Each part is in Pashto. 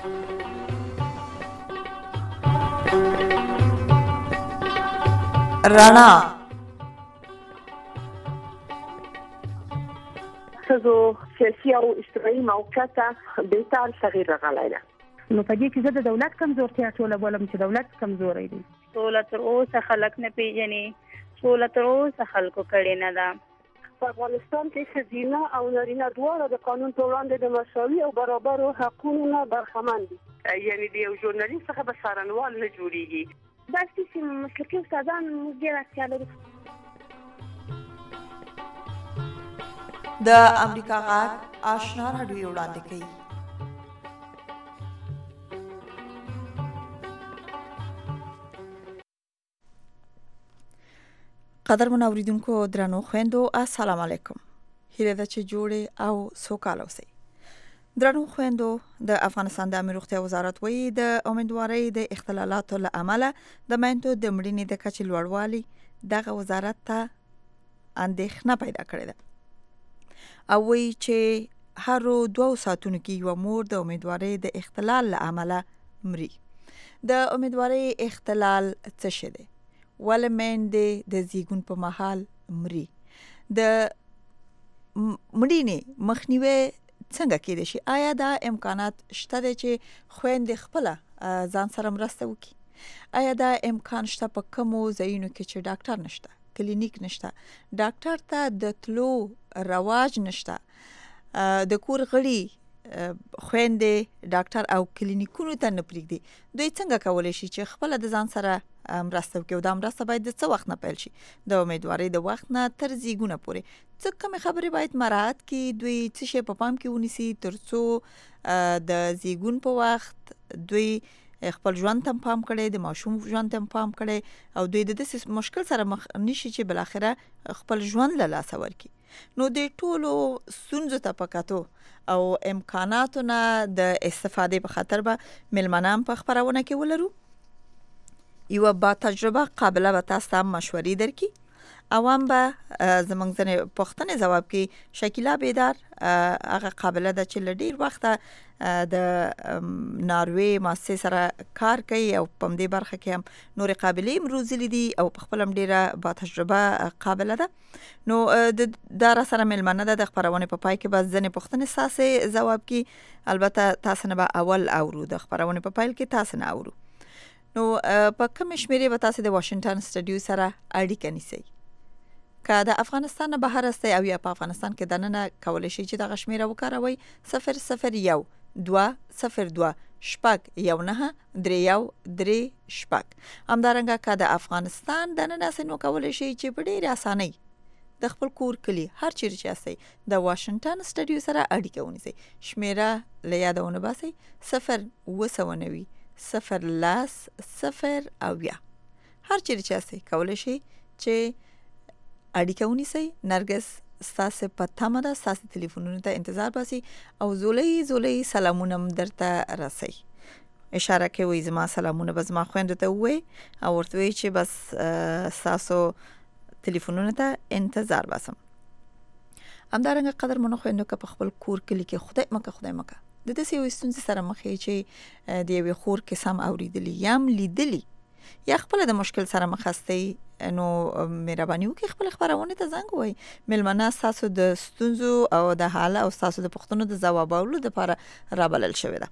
رڼا ښځو سیاسي او اجتماعي موقعیت بهتر تغییر راغلی ده. نو په دې کې زه د دولت کمزورتیا ټوله بولم چې دولت کمزوری دی. سوله تر اوسه خلک نه پیژني، سوله تر اوسه خلکو کړې نه ده. په افغانستان کې ښځینه او نارینه دواړه د قانون په وړاندې د مساوي او برابرو حقونو نه برخمن دي. یعنې د یو ژورنالیست څخه به څارنوال نه جوړېږي. داسې چې مسلکي استادان موږ ډېر اړتیا لرو. د امریکا غږ آشنا راډیو وړاندې کوي. قدرمن اوریدونکو درنو خويندو السلام علیکم. هیله ده چې جوړې او سوکاله اوسئ. درنو خويندو، د افغانستان د امنیت روغتیا وزارت وایي د امیدوارۍ د اختلالاتو له امله د میندو د مړینې د کچې لوړوالی دغه وزارت ته اندېښنه پیدا کړې ده او وایي چې هر 2 ساعتونو کې یو مور د امیدوارۍ د اختلال له امله مري. د امیدوارۍ اختلال څه شی دی؟ ولې میندې د زیږون په مهال مري؟ د مړینې مخنیوی څنګه کېدای شي؟ آیا دا امکانات شته دی چې خویندې خپله ځان سره مرسته وکړي؟ آیا دا امکان شته په کومو ځایونو کې چې ډاکټر نشته، کلینیک نشته، ډاکټر ته د تلو رواج نشته، د کور غړي خویندې ډاکټر او کلینیکونو ته نه پرېږدي؟ دوی څنګه کولی شي چې خپله د ځان سره مرسته وکړي؟ او دا مرسته باید د څه وخت نه پیل شي؟ د امیدوارۍ د وخت نه تر زیږونه پورې څه کومې خبرې باید مراعات کړي؟ دوی څه شی په پام کې ونیسي تر څو د زیږون په وخت دوی خپل ژوند ته پام کړي، د ماشوم ژوند ته پام کړي او دوی د داسې مشکل سره مخ نشي چې بل اخره خپل ژوند له لاسه ورکړي؟ نو د ټولو ستونزو ته په کتو او امکاناتو نه د استفادې په خاطر به مېلمانان په خپرونه کې ولرو. یوه با تجربه قابله به تاسو ته مشورې درکړي. عوام به زموږ ځینې پوښتنې ځواب کړي. شکیلا بیدار هغه قابله ده چې له ډېر وخته د ناروې مؤسسې سره کار کوي او په همدې برخه کې هم نورې قابلې هم روزلي دي او په خپله هم ډېره با تجربه قابله ده. نو دا را سره مېلمانه ده. د خپرونې په پای کې به ځینې پوښتنې ستاسې ځواب کړي. البته تاسو نه به اول اورو، د خپرونې په پیل کې تاسو نه اورو. نو په کومې شمېرې به تاسو د واشنګټن سټډیو سره اړیکه نیسئ؟ که د افغانستان نه بهر استئ او یا په افغانستان کې دننه کولی شئ چې دغه شمېره وکاروئ 001 202 شپږ 1931 شپږ. همدارنګه که د افغانستان دننه استئ نو کولی شئ چې په ډېرې اسانۍ د خپل کور کلي هر چیرې چې استئ د واشنګټن سټډیو سره اړیکه ونیسئ. شمېره له یاده ونه باسئ 090 0 اویا. هر چیرې چې استئ کولی شئ چې اړیکه ونیسئ. نرګس ستاسو په تمه ده، ستاسو تلیفونونو ته انتظار باسي او زولۍ سلامونه هم درته رسي. اشاره کوي زما سلامونه به زما خویندو ته ووایي او ورته وایي چې بس ستاسو تلیفونونو ته انتظار باسم. همدارنګه قدرمنو خویندو که په خپل کور کلي کې خدای مکه د داسې یوې ستونزې سره مخ یې چې د یوې خور کیسه هم اورېدلي یا هم لیدلي یا خپله د مشکل سره مخ استئ، نو مهرباني وکړئ خپل خپرونې ته زنګ ووایئ. مېلمانه ستاسو د ستونزو او د حال او ستاسو د پوښتنو د ځوابولو دپاره رابلل شوې ده.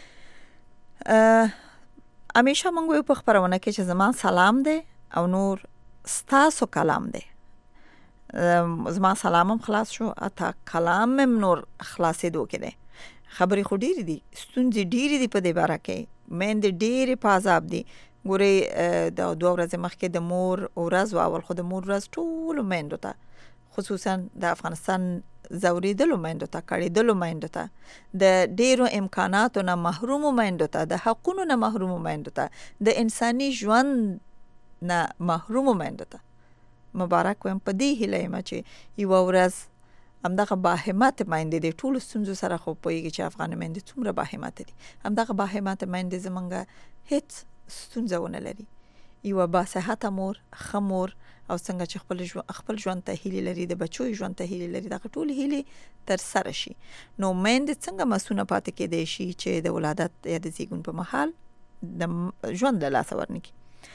همیشه موږ وایو په خپرونه کې چې زما سلام دی او نور ستاسو کلام دی. زما سلام هم خلاص شو، اته کلام هم نور خلاصېدو کې دی. خبرې خو ډېرې دي، ستونزې ډېرې دي په دې باره کې، میندې ډېرې په عذاب دي. ګورئ د 2 ورځې مخکې د مور ورځ و، اول خو د مور ورځ ټولو میندو ته، خصوصا د افغانستان ځورېدلو میندو ته، کړېدلو میندو ته، د ډېرو امکاناتو نه محرومو میندو ته، د حقونو نه محرومو میندو ته، د انساني ژوند نه محرومو میندو ته مبارک وایم. په دې هیله یم چې یوه ورځ همدغه باهمته میندې د ټولو ستونزو سره خو پوهېږي چې افغان میندې څومره باهمته دي. همدغه باهمته میندې زموږ هیڅ ستونزه ونه لري یو باصحته مور، خمور او څنګه چې خپل ژوند ته هیله لري، د بچو ژوند ته هیله لري، دغه ټول هیله تر سره شي. نو میندې څنګه مسونه پاتې کېدای شي چې د ولادت یا د زیږون په مهال د ژوند له لاسه ورنکي.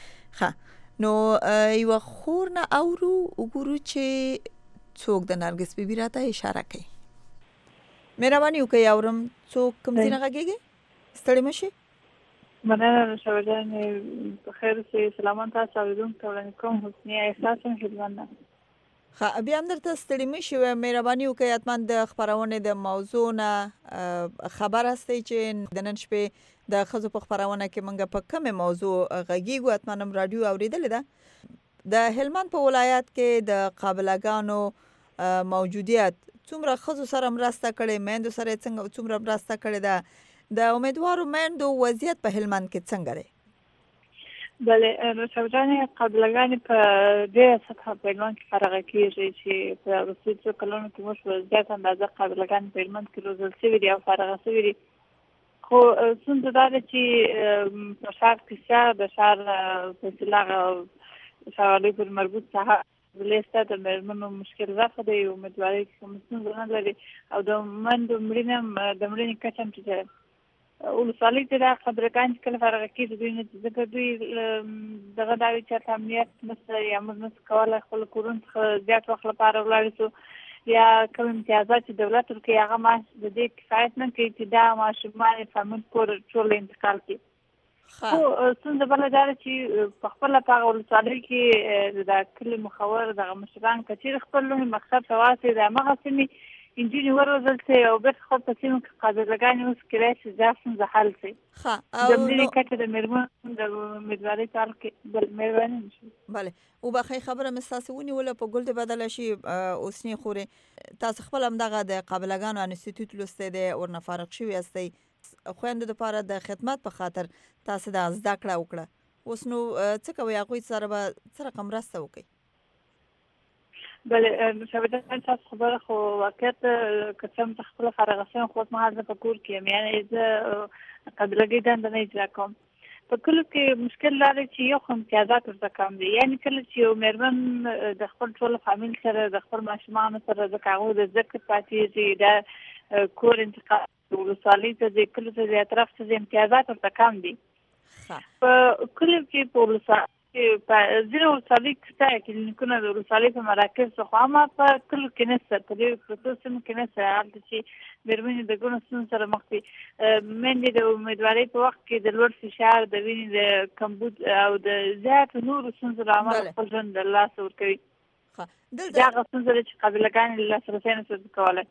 نو یو خور نه اورو وګورو چې څوک د نرګس بیبي راته اشاره کوي. مهرباني وکړئ اورم څوک کوم ځای نه غږیږي، ستړي مشي. مننه شوه جان، بخیر سي، سلامات تاسو اوریدونکو ته وړاندې کوم حسنیه احساس هم خدمت ده. بیا هم درته ستړي مشي، مهرباني وکړئ حتما د خپرونې د موضوع نه خبر هستئ چې د نن شپې د ښځو په خپرونه کې موږ په کومه موضوع غږیږو. حتما هم رادیو اوریدلې ده. د هلمند په ولایت کې د قابلګانو موجودیت څومره ښځو سره مرسته کړې، میندو سره څومره مرسته کړې ده، د امیدوارو میندو وضعیت په هلمند کې څنګه دی؟ بله شوجانې قابلګانې په ډېره سطحه په هلمند کې فارغه کېږي چې په وروستیو څو کلونو کې موږ په زیاته اندازه قابلګانې په هلمند کې روزل شوي دي او فارغه شوي دي. خو ستونزه دا ده چې په ښار کې شته، د ښار په اصطلاح ښاروالۍ پورې مربوط ساحه لیسته د مېرمنو مشکل رفع دی، امیدوارۍ کې کومه ستونزه نه لري او د میندو مړینې کچه هم ټیټه ده. ولسوالۍ کې دا قابلګانې چې کله فارغه کېږي دوی نه ځکه دوی دغه دا وي چې امنیت نشته یا موږ نشو کولی خپلو کورونو څخه زیات وخت لپاره ولاړ شو یا کوم امتیازات چې دولت ورکوي هغه معاش د دې کفایت نه کوي چې دا ماشومان یې فامیل کور ټول انتقال کړي. خو ستونزه بله دا ده چې په خپله په هغه ولسوالۍ کې د کلي مخور دغه مشران که چېرې خپل لومړي مقصد ته واسي د همغه سیمې انجونې وروزل شي او بېرته خپل په سیمو کې قابلګانې اوس کېدای شي دا ستونزه حل شي. د مړینې کچه د مېرمنو د امیدوارۍ تعلق کې بل مهرباني وشي. بله وبخښئ، خبره مې ستاسې ونیوله په ګل دې بدله شي. اوسنۍ خورې تاسو خپل همدغه د قابلګانو انسټیټیوټ لوستی دی، ورنه فارغ شوي هستئ، خویندو دپاره د خدمت په خاطر تاسو د زده کړه وکړه. اوس نو څه کوئ، هغوی سره به څه رقم مرسته وکړئ؟ بله شاید تاسو خبره خو واقعیت که څه هم خپله فارغه شوم خو اوسمهال زه په کور کې یم، یعنې زه قابلګۍ دنده نه اجرا کوم. په کلو کې مشکل دا دی چې یو خو امتیازات ورته کم دي، یعنې کله چې یو مېرمن د خپل ټول فامیل سره د خپل ماشومانو سره ځکه هغوی د زده کړې پاتېږي، دا کور انتقال ولسوالۍ ته ځي، کلو ته ځي، اطراف ته ځي، امتیازات ورته کم دي. په کلو کې په ولسوالۍ په ځینو ولسوالۍ کې شته کلینیکونه د ولسوالۍ په مراکزو خو اما په کلو کې نشته، په دې پروتو سیمو کې نشته، هلته چې مېرمنې د ګڼو ستونزو سره مخ دي. میندې د امیدوارۍ په وخت کې د لوړ فشار، د وینې د کمبود او د زیاتو نورو ستونزو له امله خپل ژوند د لاسه ورکوي. دا هغه ستونزه ده چې قابلګانې له لاسرسی نشي کولی.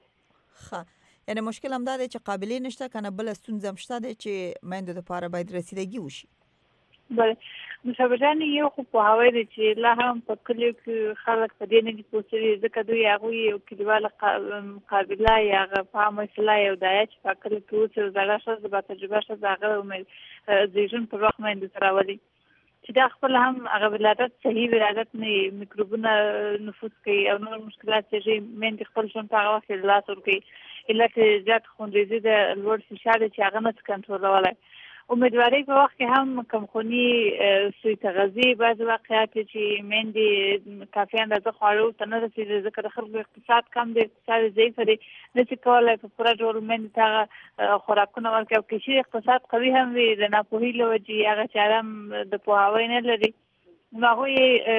یعنې مشکل همدا دی چې قابلې نشته، که نه بله ستونزه هم شته دی چې میندو دپاره باید رسیدګي وشي. بله مشابهانې یو خو پوهاوی دی چې لا هم په کلیو کې خلک په دې نه دي پوه شوي، ځکه دوی هغوی یو کلیواله مقابله یا هغه فهم اصلاح یو دایه چې په کلیو کې اوس یو زړه ښځه با تجربه ښځه هغه زیږون پر وخت میندو ته راولي چې دا خپل هم هغه ولادت صحیح ولادت نه وي، میکروبونه نفوذ کوي او نور مشکلات چې میندې خپل ژوند په هغه وخت کې له لاسه ورکوي. علت زیات خونریزي د لوړ فشار دی چې هغه نه شي کنټرولولی. امیدوارۍ په وخت کې هم کمخوني، سوی تغذیې، بعضې واقعات چې میندې کافي اندازه خواړه ورته نه رسېږي ځکه د خلکو اقتصاد کم دی، اقتصاد ضعیفه دی، نه شي کولی په پوره ډول میندې ته هغه خوراکونه ورکړي او که چېرې اقتصاد قوي هم وي د ناپوهۍ له وجې هغه چاره هم د پوهاوی نه لري، نو هغوی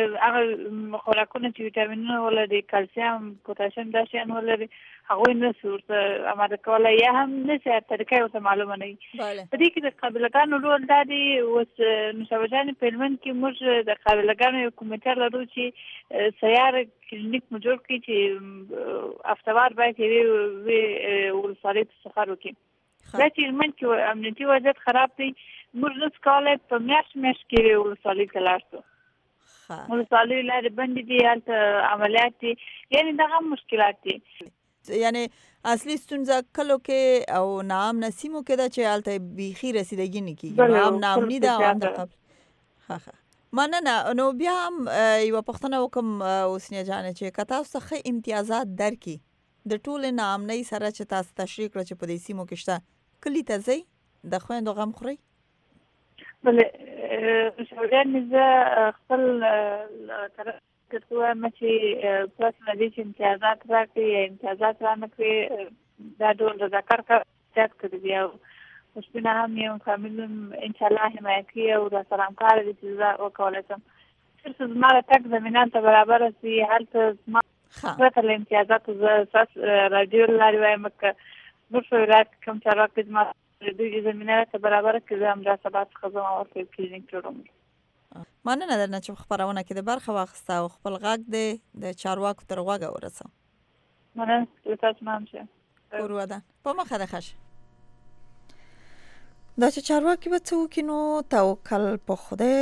هغه خوراکونه چې ویټامینونه ولري، کلسیم، پوتاشیم، دا شیان ولري، هغوی نه شي ورته اماده کولی یا هم نه شي طریقه یې ورته معلومه نه وي. په دې کې د قابلګانو رول دا دی، اوس نوشابه جانې په هلمند کې موږ د قابلګانو یو کمیټه لرو چې سیار کلینیک مو جوړ کړي چې هفتهوار باید یوې ولسوالۍ ته سفر وکړي. دا چې هلمند کې امنیتي وضعیت خراب دی، موږ نشو کولی په میاشت کې یوې ولسوالۍ ته لاړ شو. ولسوالۍ لارې بندې دي، هلته عملیات دي، یعنې دغه مشکلات دي. یعنې اصلي ستونزه کلو کې او ناامنه سیمو کې ده چې هلته بیخي رسیدګي نه کېږي، هم ناامني ده او هم د قبل. مننه. نو بیا هم یوه پوښتنه وکړم حسنیه جانې چې که تاسو ته ښه امتیازات درکړي د ټولې ناامنۍ سره چې تاسو تشریح کړه چې په دې سیمو کې شته، کلي ته ځئ د خویندو غم خورئ؟ بله شاولیان زه خپل طرف ته وایم چې تاسو نه دي چې امتیازات راکړي یا امتیازات رانه کړي دا ډول د ذکر کار زیات کړي دي او مشکونه هم یو کاملون انشاءالله حمایت کوي او را سره همکار دي چې زه وکولی شم صرف زما د تګ زمینان ته برابره سي هلته زما پرته له امتیازاتو زه ستاسو راډیو له لارې وایم که زموږ په ولایت کې کوم چارواکي زما د دوی زمینه ته برابره کړي زه همدا سبا څخه ځم او ورته کلینیک جوړوم. مننه درنه چې په خپرونه کې د برخه واخیسته او خپل غږ د چارواکو تر غوږه ورسوه. مننه له تاسو نه هم شه کور ودان په مخه د ښه شه. دا چې چارواکي به څه وکړي نو توکل په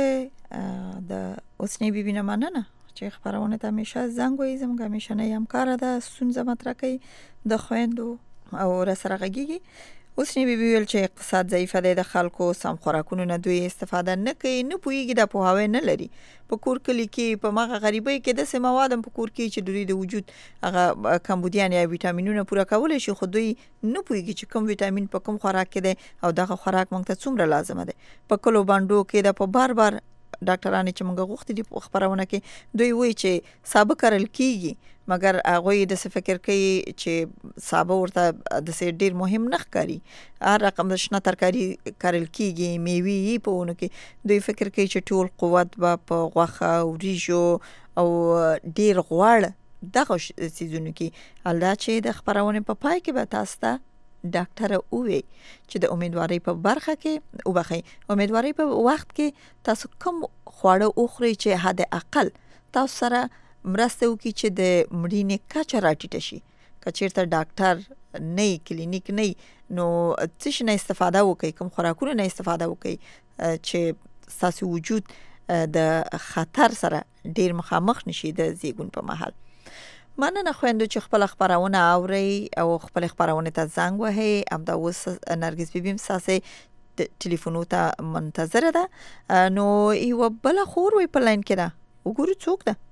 خدای د اوسنۍ بیبي نه مننه چې خپرونه ته همیشه زنګ وایي زموږ همیشنۍ همکاره ده ستونزه مطرح کوي د خویندو او راسره غږیږي. اوسنۍ بیبي ویل چې اقتصاد ضعیفه دی د خلکو سم خوراکونو نه دوی استفاده نه کوي نه پوهېږي دا پوهاوی نه لري په کور کلي کې په مغه غریبۍ کې داسې مواد هم په کور کې چې دوی د وجود هغه کمبودیان یا ویټامینونه پوره کولی شي خو دوی نه پوهېږي چې کوم ویټامین په کوم خوراک کې دی او دغه خوراک موږ ته څومره لازمه دی. په کلو بانډو کې د په بار بار ډاکټرانو چې موږ غوښتي دي په خپرونه کې دوی وایي چې سابه کرل کیږي مګر هغوی داسې فکر کوي چې سابه ورته داسې ډېر مهم نه ښکاري. هر رقم د شنه ترکاري کرل کیږي میوې یې په ونو کې دوی فکر کوي چې ټول قوت به په غوښه وریژو او ډېر غوړ دغه څیزونو کې حال دا چې د خپرونې په پای کې به تاسو ته ډاکټر اووي چې د امیدوارۍ په برخه کې وبخي امیدوارۍ په وخت کې تاسو کوم خواړه اخري چې حد اقل تاسو سره مرسته وکړي چې د مړینې کچه راټیټه شي. که چیرته ډاکټر نه کلینیک نه نو څه شي نه استفاده وکړي کوم خوراکونه نه استفاده وکړي چې تاسو وجود د خطر سره ډیر مخامخ نشي د زیږون په مهال. مننه خويندو چې خپل خبرونه اوري او خپل خبرونه ته زنګ وهي. امدا اوس نرګس بیبیم ساسه ټلیفونو ته منتظر ده نو یو بل خور وي په لاین کې ده وګورو څوک ده.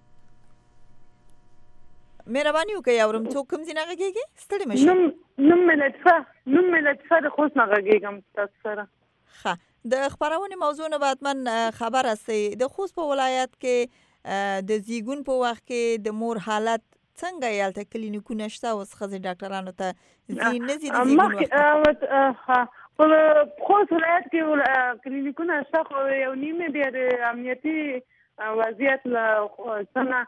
مهرباني وکړئ اورم څوک کوم ځای نه غږیږي ستړي مشه. نوم لطفه د خوست نه غږیږم تاسو سره. ښه د خبرونه موضوع نه بعد من خبر هستي د خوست په ولایت کې د زیږون په وخت کې د مور حالت څنګه یالته کلینیکونه شته اوس خزي ډاکټرانو ته نه زی د زیږون وخت په خوست ولایت کې کلینیکونه شته خو یو نیمه د امنیتي وضعیت له څنګه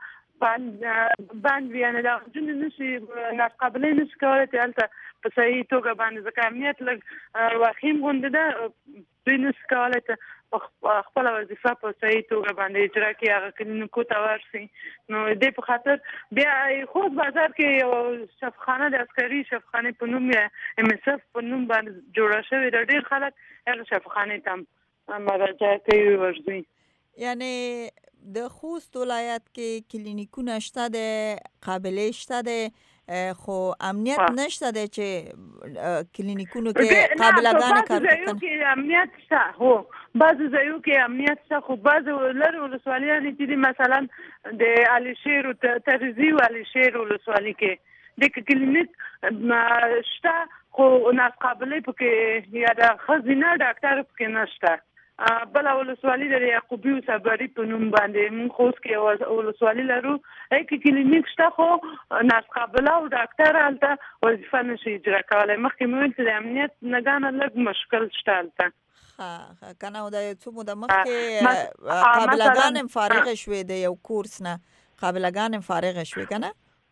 باندې بیان دا جن نشي ناقابل نشي کولای ته په صحیح توګه باندې ځکه امنیت لږ واخیم غونډه ده دوی نشي کولای ته خپل وظیفه په صحیح توګه باندې اجرا کوي هغه کلینیکو ته ورسي. نو دې په خاطر بیا خوست بازار کې یو شفخانه د عسکري شفخانه په نوم ام اس اف په نوم باندې جوړه شوې د ډېر خلک هغه شفخانه ته مراجعه کوي ورځي. یعنی د خوست ولایت کې کلینیکونه شته د قابلیت شته د خو امنیت نشته د چې کلینیکونو کې قابلګان کار کوي. امنیت شته هو بعض ځایو کې امنیت شته خو بعض لر ولسوالیان چې مثلا د علي شیر او ترزی او علي شیر ولسوالي کې د کلینیک شته خو ناقابل پکې یا د خزینه ډاکټر پکې نشته. بل ولسوالي د یعقوبی او صبري په نوم باندې مون خوست کې ولسوالي لرو هغه کلینیک شته خو ناقابل او ډاکټر الته وظیفه نشي اجرا کولای. مخکې مو چې د امنیت نگانه لږ مشکل شته الته کنه د څو موده مخکې قابلګان فارغ شوي د یو کورس نه قابلګان فارغ شوي کنه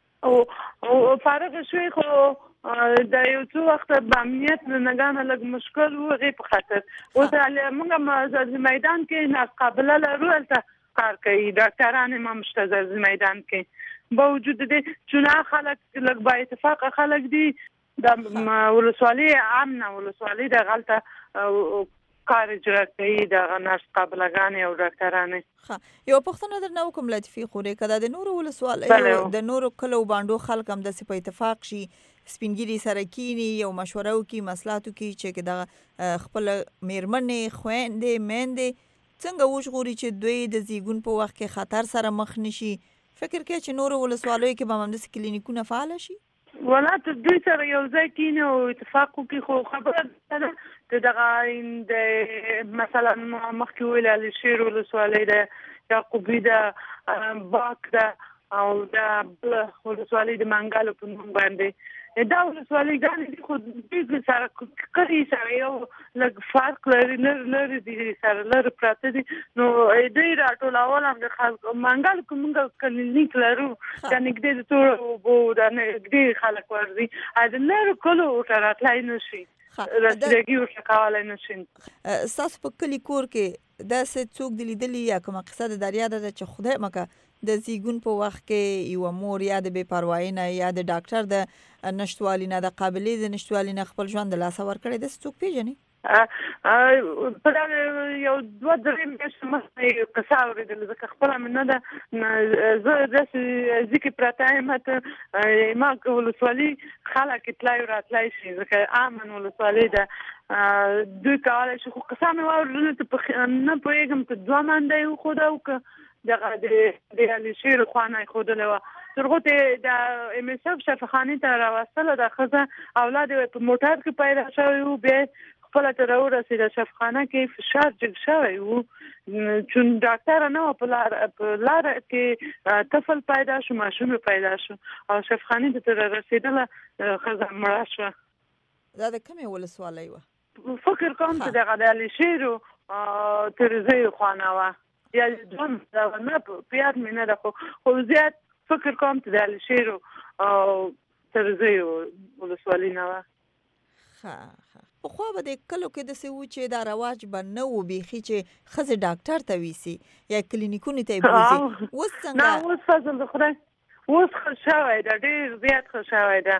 او فارغ شوي خو دا یو څو وخت په امنیت نگانه لږ مشکل و غي په خاطر او موږ میدان کې ناقابل لرو الته کار کوي ډاکټران هم مشتزل میدان کې باوجود دې چې خلک لږ با اتفاق خلک دي د ولسوالي عامه ولسوالي د غلطه کار اجرا کوي د ناقابلګان او ډاکټران. یو پښتنه درنه کوم لطفي خوري کده د نور ولسوالي د نور کلو باندې خلک هم د په اتفاق شي سپینګری سره کینی یو مشوره وکي مصلحتو کې چې د خپل میرمنې خويندې میندې څنګه وژغوري چې دوی د زیږون په وخت کې خطر سره مخ نشي. فکر کوي چې نور ولسوالۍ کې به هم د کلینیکونه فعال شي. ولات دوی سره یو ځای کینی او اتفاق وکړي. خو خبره ده چې دغه مثلا مخکې ویل علي شیر ولسوالۍ ده، یعقوبي ده، باک ده او د ولسوالۍ د منګل په نوم باندې دا ولسوالۍ ګانې دي. خو دوی سره کړي سره یو لږ فرق لري، لري دي سره لري پراته دي. نو دوی راټولول هم د خلکو منګل کې موږ کلینیک لرو، دا نږدې د تور اوبو دا نږدې خلک ورځي، د لرو کلو ورته راتلی نه شي، رسیدګي ورته کولی نه شي. ستاسو په کلي کور کې داسې څوک دي لیدلي یا کومه قصه د دریا ده چې خدای مکه د زیږون په وخت کې یوه مور یا د بې پروایۍ نه یا د ډاکټر د نشتوالي نه، د قابلې د نشتوالي نه خپل ژوند د لاسه ورکړی، داسې څوک پیژنې؟ په دغه یو 2-3 میاشتې مخکې قصه اورېدله، ځکه خپله مې نه ده، زه داسې ځکه پراته یم ما ولسوالي خلک تلای راتلی شي، ځکه امن ولسوالۍ ده، دوی کولی شي. خو قصه مې واورېدله چې نه پوهېږم چې 2 منده یې وښوده او که دغه د علي شیر خوا نه یې ښودلې وه. تر هغو ته د MSF شفاخانې ته راوستله دا ښځه، اولاد یې په موټر کې پیدا شوی و، بیا خپله ته راورسېده شفاخانه کې فشار جګ شوی و، چون ډاکټره نه وه په لاره کې طفل پیدا شو، ماشوم پیدا شو او شفاخانې ته رارسېدله ښځه مړه شوه. دا د کومې ولسوالۍ وه؟ فکر کوم چې دغه د علي شیر ترزیو خوا نه وه، یا دوم نه په یاد مې نه ده، خو زیات فکر کوم چې د علي شیر ترزیو ولسوالۍ نه وه. پخوا به د کلو کې داسې و چې دا رواج به نه و بیخي چې ښځې ډاکټر ته ویسي یا کلینیکونو ته یې بوځي. اوس څنګه؟ نه اوس فضل د خدای اوس ښه شوی ده، ډېر زیات ښه شوی ده.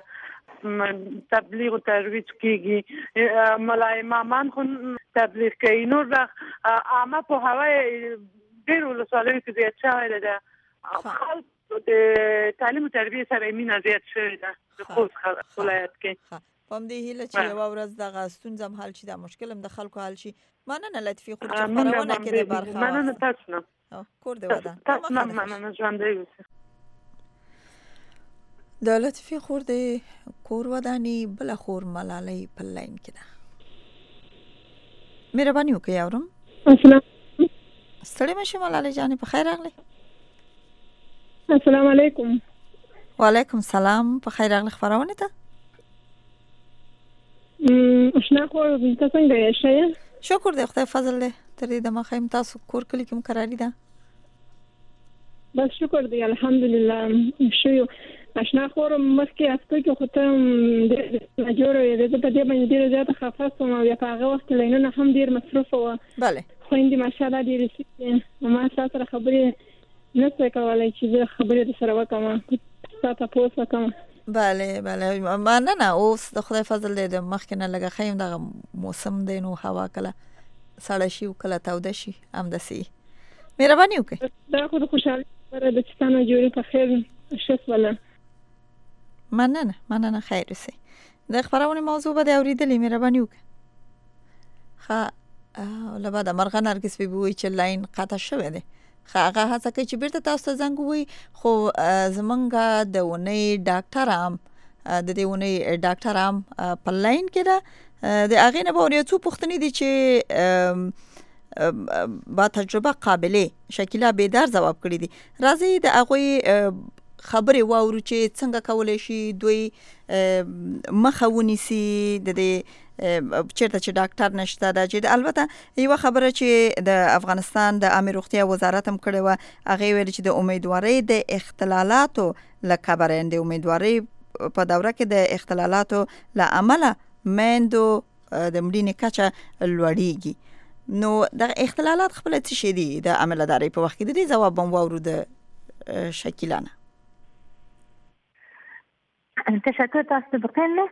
تبلیغ و ترویج کېږي، ملا امامان خو تبلیغ کوي، نور د عامه پوهاوی ډېر ولسوالیو کې زیات شوی ده. خلکو د تعلیم و تربیې سره مینه زیات شوې ده د خوست ولایت کې. په همدې هیله چې یوه ورځ دغه ستونزه هم حل شي، دا مشکل هم د خلکو حل شي. مننه لطفي خور چې خپرونه کې د برخه واخیستې. مننه تاسو نه. کور دې ودان. تاسو نه مننه، ژوندی اوسئ. د لطفي خور د کور ودانې بله خور ملالۍ په لاین کې ده. مهرباني وکړئ اورم. السلام ستړې مه شئ ملالۍ جانې، په خیر راغلې. السلام علیکم. وعلیکم السلام، په خیر راغلې خپرونې ته. اشنا خور ته څنګه یې ښه یې؟ شکر دی خدای فضل دی. تر دې دمه ښه یم. تاسو کور کلي کې مقرري ده؟ بس شکر دی الحمدلله ښه یو. اشنا خور مخکې هفته کې خو ته ډېر ناجوړه وې، زه په دې باندې ډېره زیاته خفه شوم او بیا په هغه وخت کې لاینونه هم ډېر مصروفه وه. بله خویندې ماشاءالله ډېرې ښې دي. ما ستا سره خبرې نه شوی کولی چې زه خبرې درسره وکړم، ستا تپوس وکړم. بله مننه. اوس د خدای فضل دی د مخکې نه لږه ښه یم. دغه موسم دی نو هوا کله سړه شي او کله توده شي، همداسې مهرباني وکړئ. دا خو د خوشحالۍ خبره ده چې ستا ناجوړي په خیر ښه شوله. مننه خیر اوسئ. د خپرونې موضوع به دې اورېدلې، مهرباني وکړئ. ښه له بعده مرغه نرګس بیبي وایي چې لاین قطع شوی دی. هغه هڅه کوي چې بیرته تاسو ته زنګ ووایي، خو زمونږ د اونۍ ډاکټر هم د دې اونۍ ډاکټر هم په لاین کې ده. د هغې نه به یو څو پوښتنې دي چې با تجربه قابلې شکیله بیدار ځواب کړي دي. راځئ د هغوی خبرې واورو چې څنګه کولی شي دوی مخه ونیسي د دې چیرته چې ډاکټر نشته ده. چې البته یوه خبره چې د افغانستان د عامې روغتیا وزارت هم کړې وه، هغې ویل چې د امیدوارۍ د اختلالاتو له کبره، د امیدوارۍ په دوره کې د اختلالاتو له امله میندو د مړینې کچه لوړیږي. نو دغه اختلالات خپل څه شي دي د عملدارۍ په وخت کې؟ د دې ځواب هم واورو د شکیله نه. تشکر، تاسو بخیر نه.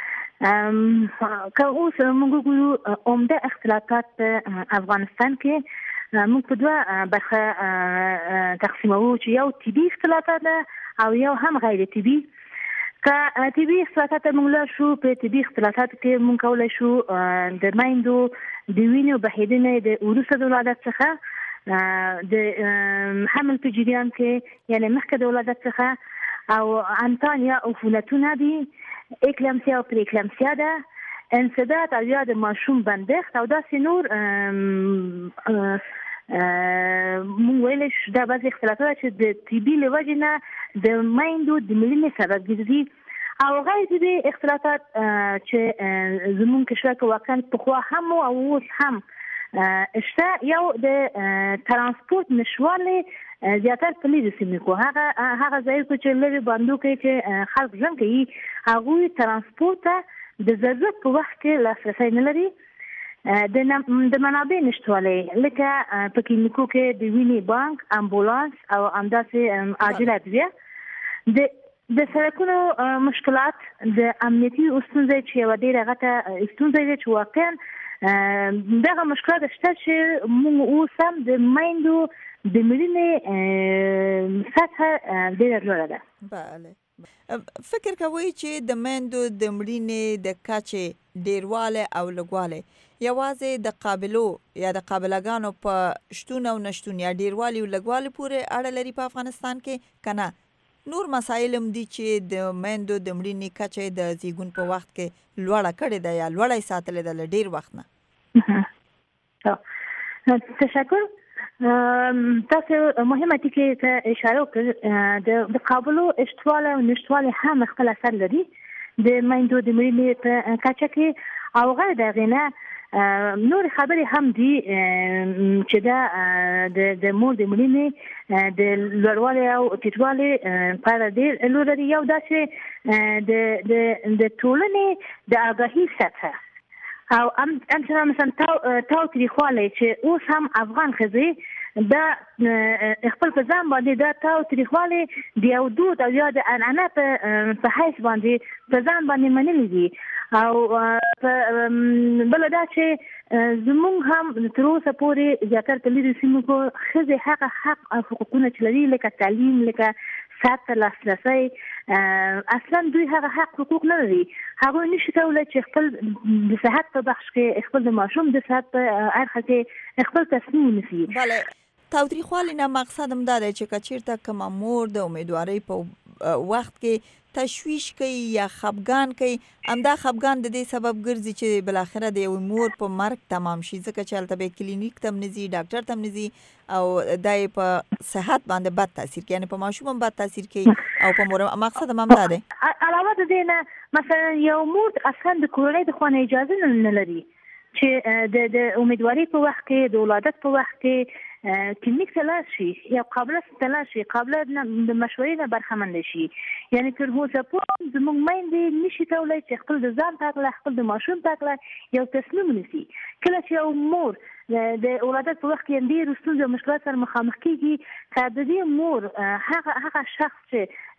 که اوس موږ ګورو عمده اختلالات په افغانستان کې موږ په 2 برخه تقسیموو، چې یو طبي اختلالات ده او یو هم غیر طبي. که طبي اختلالات موږ لا شو، په طبي اختلالات کې موږ کولای شو د میندو د وینې بهیدنې د وروسته د ولادت څخه د حمل په جریان کې، یعنی مخکې د ولادت څخه، او انتان یا عفونتونه دي، اکلمسیا او پریکلمسیا ده، انسداد او یا د ماشوم بندښت او داسې نور مونږ ویلی شو دا بعضې اختلافات چې د TB له وجې نه د میندو د مړینې سبب ګرځي. او غیر طبي اختلافات چې زموږ کشور کې واقعا پخوا هم او اوس هم شته، یو د ترانسپورت نشوالي زیاتره په لیرې سیمو کې هغه ځایونه چې لرې باندې کې چې خلک ژوند کوي هغوی ترانسپورت ته د ضرورت په وخت کې لاسرسی نه لري. د منابع نشتوالی لکه په کلینیکو کې د وینې بانک، امبولانس او همداسې عاجله ادویه، د سړکونو مشکلات، د امنیتي ستونزې چې یوه ډېره غټه ستونزه ده چې واقعا دغه مشکلات شته چې موږ اوس هم د میندو د مړینې سطحه ډېره لوړه ده. بله. فکر کوئ چې د میندو د مړینې د کچې ډیروالی او لږوالی یوازې د قابلو یا د قابلګانو په شتون او نشتون یا ډیروالی او لږوالی پورې اړه لري په افغانستان کې که نه نور مسایل هم دي چې د میندو د مړینې کچه د زیږون په وخت کې لوړه کړې ده یا لوړه یې ساتلې ده له ډیر وخت نه؟ تشکر. تاسو مهمه ټکي ته اشاره وکړه، د قابلو اشتوالی او نشتوالی هم خپل اثر لري د میندو د مړینې په کچه کې. او غیر د هغې نه نور خبرې هم دي چې دا د مور د مړینې د لوړوالي او ټیټوالي په اړه ډېر لوړ لري. یو دا چې د ټولنې د آګاهي سطحه او همچنان مثلا تاوتریخوالی چې اوس هم افغان ښځې دا خپل په ځان باندې دا تاوتریخوالی د یو دود او یا د عنعنه په حیث باندې په ځان باندې منلي دي. او بله دا چې زموږ هم تر اوسه پورې زیاتره په لیرې سیمو کې ښځې هغه حق او حقوقونه چې لري لکه تعلیم، لکه صحت ته لاسرسی، اصلا دوی هغه حق حقوق نه لري. هغوی نشي کولی چې خپل د صحت په بخش کې، خپل د ماشوم د صحت په اړخ کې خپل تصمیم ونیسي. بله. تاوتریخوالي نه مقصد هم دا دی چې که چېرته کومه مور د امیدوارۍ په وخت کې تشویش کوي یا خفګان کوي، همدا خفګان د دې سبب ګرځي چې بالاخره د یوې مور په مرګ تمام شي، ځکه چې هلته به کلینیک ته هم نه ځي، ډاکټر ته هم نه ځي او دا یې په صحت باندې بد تاثیر کوي، یعنې په ماشوم هم بد تاثیر کوي او په مور. مقصد هم دا دی. علاوه د دې نه مثلا یو مور اصلا د کورنۍ د خوا نه اجازه نه لري چې د امیدوارۍ په وخت کې، د ولادت په وخت کې کلینیک ته لاړ شي یا قابله ته لاړ شي، قابله د مشورې نه برخمنده شي. یعنې تر اوسه پورې زموږ میندې نشي کولی چې خپل د ځان په هکله، خپل د ماشوم په هکله یو تصمیم ونیسي. کله چې یو مور د ولادت په وخت کې ډېرو ستونزو او مشکلاتو سره مخامخ کېږي، که د دې مور هغه شخص چې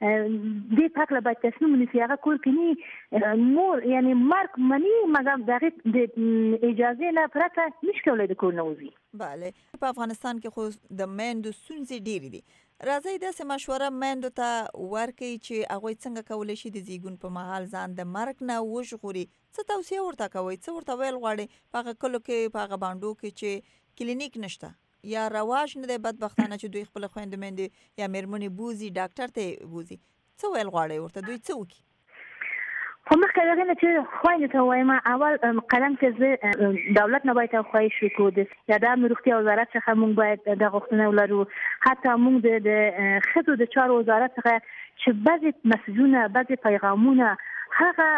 دې په هکله باید تصمیم ونیسي هغه کور کې نه مور یعنې مرګ مني، مګر د هغې د اجازې نه پرته نشي کولی د کور نه وځي. بله. په افغانستان کې خو د میندو ستونزې ډېرې دي. راځئ داسې مشوره میندو ته ورکړئ چې هغوی څنګه کولی شي د زیږون په مهال ځان د مرګ نه وژغوري. څه توصیه ورته کوئ؟ څه ورته ویل غواړئ په هغه کلو کې، په هغه بانډو کې چې کلینیک نشته یا رواج نه دی بدبختانه چې دوی خپل خویندې میندې یا مېرمنې بوزي ډاکټر ته بوزي؟ څه ویل غواړئ ورته؟ دوی څه وکړي؟ خو مخکې له دې نه چې خویندو ته ووایم، اول قدم چې زه دولت نه باید خواهش وکړو یا د عامه روغتیا وزارت څخه موږ باید دا غوښتنه ولرو، حتی موږ د ښځو د چارو وزارت څخه چې بعضې مسجونه، بعضې پیغامونه، هغه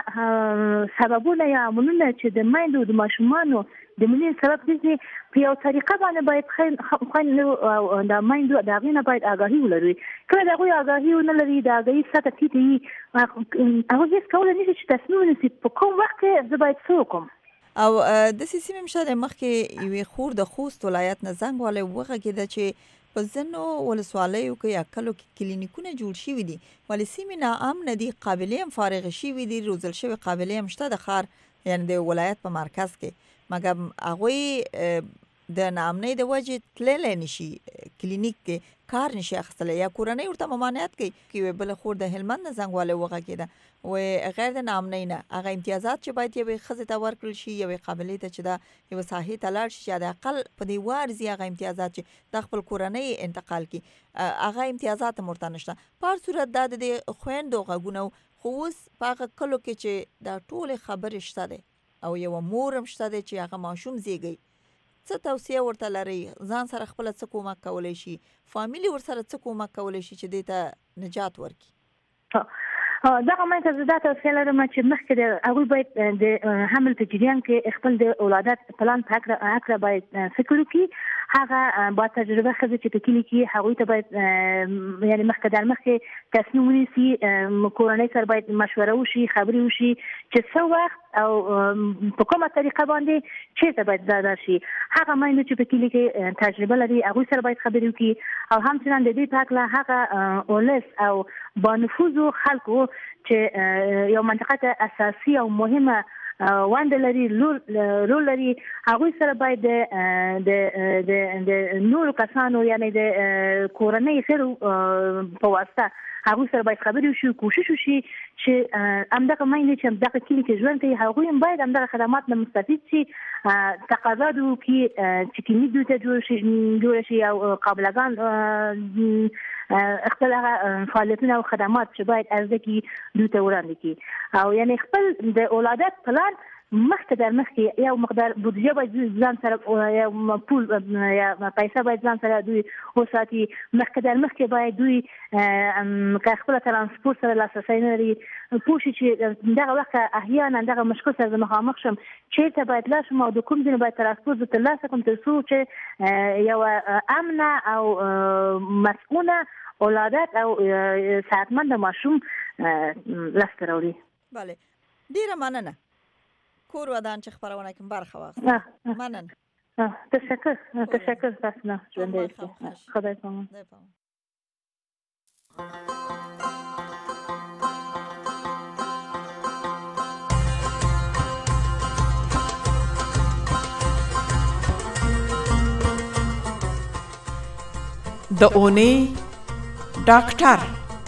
سببونه یا عاملونه چې د میندو د ماشومانو د مړینې سبب ګرځي په یو طریقه باندې باید خویندو او د میندو د هغې نه باید آګاهي ولري. کله د هغوی آګاهي ونه لري، د آګاهي سطحه ټیټه وي، هغوی هېڅ کولی نه شي چې تصمیم ونیسي په کوم وخت کې زه باید څه وکړم. او داسې سیمې هم شته مخکې یوې خور د خوست ولایت نه زنګ والی وغږېده چې په ځینو ولسوالیو کې یا کلو کې کلینیکونه جوړ شوي دي، ولې سیمې ناامنه دي، قابلې هم فارغې شوي دي، روزل شوي قابلې هم شته د ښار یعنې د ولایت په مرکز کې، مګر هغوی د ناامنۍ د وجې تللی نشي کلینیک کې کار نشي اخیستلی یا کورنۍ ورته ممانعت کوي چې بله خور د هلمند نه زنګ والی وغږېده و غیر د ناامنۍ نه هغه امتیازات چې باید یوې ښځې ته ورکړل شي یوې قابلې ته چې دا یوه ساحې ته لاړ شي چې د اقل په دې وارزي هغه امتیازات چې د خپل کورنۍ انتقال کړي هغه امتیازات هم ورته نشته. په هر صورت دا د خویندو غږونه خو اوس په هغه کلو کې چې دا ټولې خبرې شته دی او یوه مور هم شته دی چې هغه ماشوم زیږوي څه توصیه ورته لرئ ځان سره خپله څه کومک کولی شي فامیلي ورسره څه کومک کولی شي چې دې ته نجات ورکړي دغه مې ته زه دا توصیه لرم چې مخکې د هغوی باید د حمل په جریان کې خپل د ولادت پلان په هکله باید فکر وکړي. هغه با تجربه ښځې چې په کلي کې هغوی ته باید یعنې مخکې در مخکې تصمیم ونیسي کورنۍ سره باید مشوره وشي خبرې وشي چې څه وخت او په کومه طریقه باندې چېرته باید ځای شي. هغه میندې چې په کلي کې تجربه لري هغوی سره باید خبرې وکړي او همچنان د دې په هکله هغه اولس او بانفوذو خلکو چې یو منطقه ته اساسي او مهمه ونده لري رول لري هغوی سره باید د نورو کسانو یعنی د کورنۍ غړو په واسطه هغوی سره باید خبرې وشي کوشش وشي چې همدغه میندې چې همدغه کلي کې ژوند کوي هغوی هم باید همدغه خدمات نه مستفید شي تقاضا دې وکړي چې کلینیک دوی ته جوړ شي او قابلګان خپل هغه فعالیتونه او خدمات چې باید عرضه کړي دوی ته وړاندې کړي او یعنی خپل د ولادت پلان مخکې در مخکې یو مقدار بودجه باید ځان سره یا پول یا پیسه باید ځان سره دوی وساتي. مخکې در مخکې باید دوی که خپل ترانسپورت سره لاسرسی نه لري پوه شي چې دغه وخت احیانا دغه مشکل سره مخامخ شم چېرته باید لاړ شم او د کوم ځای باید ترانسپورت زه ترلاسه کړم تر څو چې یوه امنه او مسؤونه ولادت او صحتمند ماشوم لاسته راوړي. بله ډیره مننه کور ودان چې خبرونه کوم برخه واخلئ. مننه. تشکر تاسو نه ژوندی اوسئ. خدای پامان. د اونۍ ډاکټر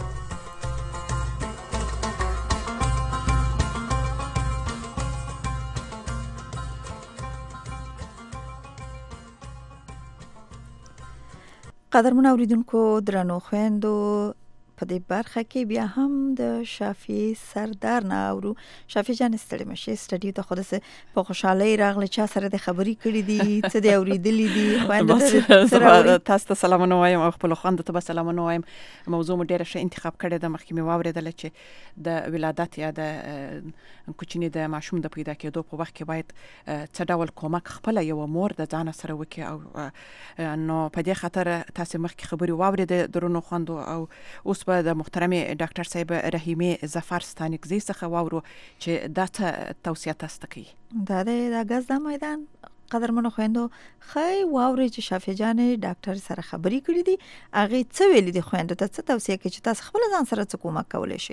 قدرمن اوریدونکو درنو خویندو په دې برخه کې بیا هم د شافي سردار نه اورو. شافي جان ستړي مشه سټډیو ته خود سه په خوشحالي راغله چا سره د خبري کړې دي څه دی اوریدلې دي خويند سره تاسو ته سلامونه وایم او خپل خوند ته سلامونه وایم. موضوع مو ډیره ښه انتخاب کړی د مخکې مې واوریدل چې د ولادت یا د کوچنی د ماشوم د پیدا کېدو په وخت کې باید څه ډول کومک خپل یو مور د ځان سره وکړي او نو په دې خاطر تاسو مخکې خبري واوریدل درنو خوند او اوس د محترم ډاکټر صاحب رحیمه ظفر ستانکزی څخه واورو چې دا څه توصیه تاسو کوي. دا د غاز د میدان قدرمنو خويندو خی واوري چې شافي جان ډاکټر سره خبري کړې دي هغه څه ویلي دي خويندو ته څه توصیه کوي چې تاسو خپل ځان سره څه کومک کولای شئ.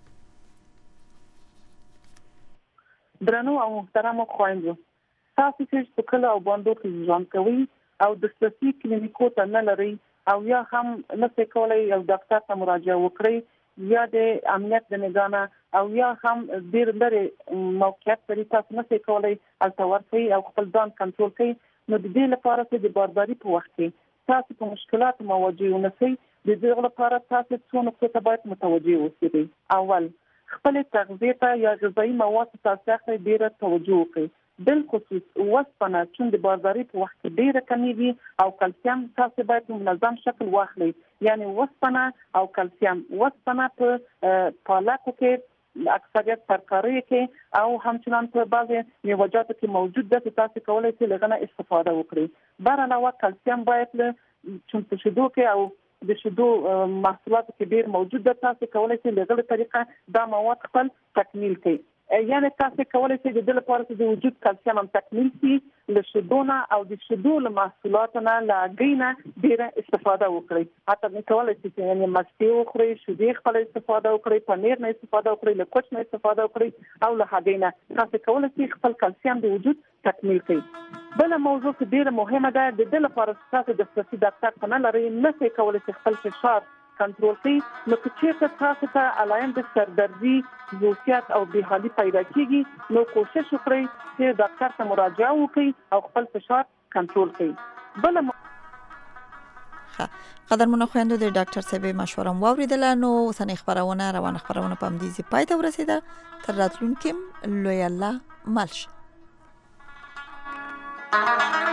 درنو او محترم خويندو تاسو چې په کله او باندې کې ځان کوي او د سپیسیفیک کلینیکو ته نه لري او یا هم نسې کولای یو ډاکټر ته مراجعه وکړي یا د امنیت د نگانه او یا هم ډیر لري موقعیت لري تاسو نسې کولای التورفي او خپل ځان کنټرول کوي نو د دې لپاره چې د بارداري په وخت کې تاسو په مشکلات مواجه ونسئ د دې لپاره تاسو څو نقطې ته باید متوجه اوسئ. اول خپل تغذیه ته یا غذایی مواد تاسو ډیره توجه وکړئ بالخصوص وسپنه چې د بارداري په وخت کې ډیره کمیږي او کلسیم تاسو باید په منظم شکل واخلئ یعنی وسپنه او کلسیم وسپنه په پالاتو کې اکثریت ترکاری کې او همچنان په بعضي میوه‌جاتو کې موجود ده تاسو کولای شئ لغنه استفاده وکړئ. بر علاوه کلسیم باید چې شیدو کې او د شیدو محصولاتو کې ډیر موجود ده تاسو کولای شئ لغړه طریقه دا مواد خپل تکمیل کړئ. یعنی تاسو کولای شئ د لپاره د وجود کلسیم هم تکمیل شي له شیدونه او د شیدو له محصولاتو نه لاګینه ډیره استفاده وکړئ. حتی نو کولای شئ یعنی مستي وخورئ، شیدې خپل استفاده وکړئ، پنیر نه استفاده وکړئ، له کوچ نه استفاده وکړئ او له هګۍ تاسو کولای شئ خپل کلسیم د وجود تکمیل کړئ. بل موضوع چې ډیره مهمه ده د لپاره تاسو د خصوصي ډاکټر څخه لري نه کولای شئ خپل فشار کنټرول کړئ. نو چې تاسو ته علائم د سردردي، زوسیات او بېحالي پیدا کیږي نو کوشش وکړئ چې ډاکټر ته مراجعه وکړئ او خپل فشار کنټرول کړئ. بل قدرمنو خويندو د ډاکټر صاحب مشوره واوریدل. نو اوسنۍ خبرونه روانه خبرونه په همدې پای ته ورسیده. تر راتلونکي لوی الله مالش.